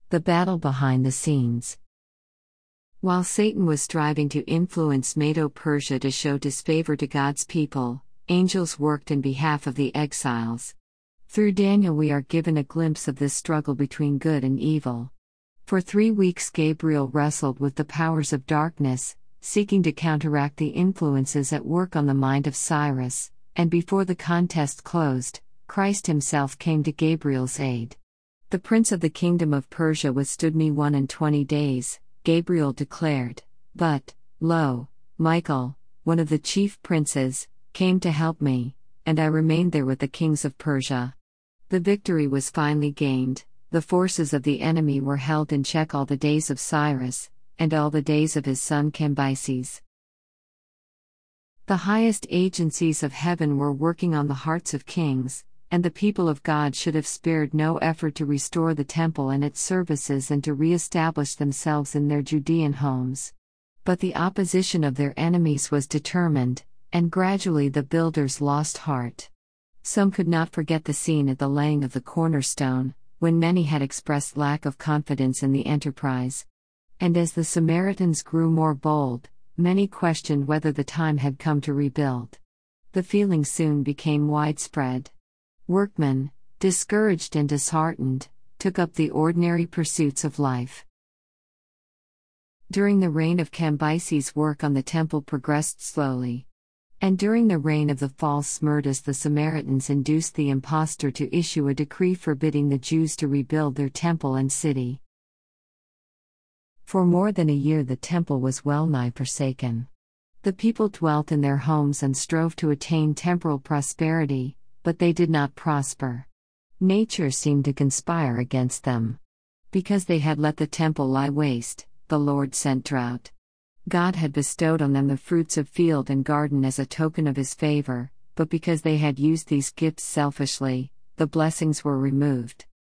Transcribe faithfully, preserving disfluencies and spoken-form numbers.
The battle behind the scenes. While Satan was striving to influence Medo-Persia to show disfavor to God's people, angels worked in behalf of the exiles. Through Daniel we are given a glimpse of this struggle between good and evil. For three weeks Gabriel wrestled with the powers of darkness, seeking to counteract the influences at work on the mind of Cyrus, and before the contest closed, Christ himself came to Gabriel's aid. The prince of the kingdom of Persia withstood me one and twenty days, Gabriel declared, but, lo, Michael, one of the chief princes, came to help me, and I remained there with the kings of Persia. The victory was finally gained, the forces of the enemy were held in check all the days of Cyrus, and all the days of his son Cambyses. The highest agencies of heaven were working on the hearts of kings, and the people of God should have spared no effort to restore the temple and its services and to re-establish themselves in their Judean homes. But the opposition of their enemies was determined, and gradually the builders lost heart. Some could not forget the scene at the laying of the cornerstone, when many had expressed lack of confidence in the enterprise. And as the Samaritans grew more bold, many questioned whether the time had come to rebuild. The feeling soon became widespread. Workmen, discouraged and disheartened, took up the ordinary pursuits of life. During the reign of Cambyses, work on the temple progressed slowly. And during the reign of the false Smerdis, the Samaritans induced the impostor to issue a decree forbidding the Jews to rebuild their temple and city. For more than a year the temple was well nigh forsaken. The people dwelt in their homes and strove to attain temporal prosperity, but they did not prosper. Nature seemed to conspire against them. Because they had let the temple lie waste, the Lord sent drought. God had bestowed on them the fruits of field and garden as a token of his favor, but because they had used these gifts selfishly, the blessings were removed.